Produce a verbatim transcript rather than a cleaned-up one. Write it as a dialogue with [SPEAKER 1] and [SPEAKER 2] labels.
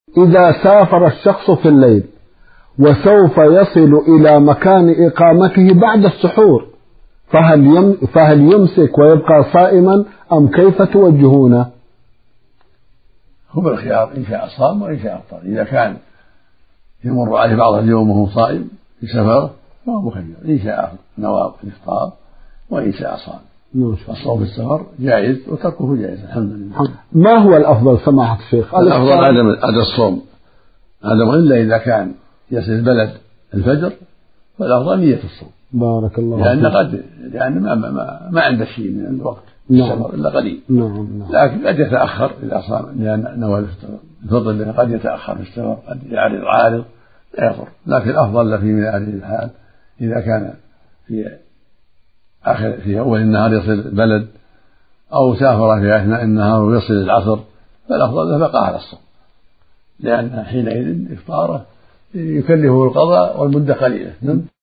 [SPEAKER 1] إذا سافر الشخص في الليل وسوف يصل إلى مكان إقامته بعد السحور، فهل يم فهل يمسك ويبقى صائما أم كيف توجهونه؟
[SPEAKER 2] هو بالخيار، إن شاء صام وإن شاء أفطر. إذا كان يمر عليه بعض اليوم وهو صائم في سفره فهو مخير، إن شاء نوى الإفطار وإن شاء صام. الصوم في السفر جائز وتركه جائز الحمد لله.
[SPEAKER 1] ما هو الأفضل سماحة الشيخ؟
[SPEAKER 2] الأفضل عدم عدم الصوم، عدم إلا إذا كان يصل البلد الفجر فالأفضل نية الصوم.
[SPEAKER 1] بارك الله
[SPEAKER 2] لأن فيك. قد لأن ما ما, ما عنده شيء من الوقت
[SPEAKER 1] نعم.
[SPEAKER 2] السفر إلا قليل.
[SPEAKER 1] نعم. نعم.
[SPEAKER 2] لكن قد يتأخر إذا صام لأن نوى الفطر الفضل قد يتأخر في السفر، قد يعرض عارض لا يضر، لكن الأفضل له في من هذه الحال إذا كان في آخر في أول النهار يصل البلد أو سافر في أثناء النهار ويصل العصر فالأفضل له بقاء على الصوم، لأن حينئذ إفطاره يكلفه القضاء والمدة قليلة.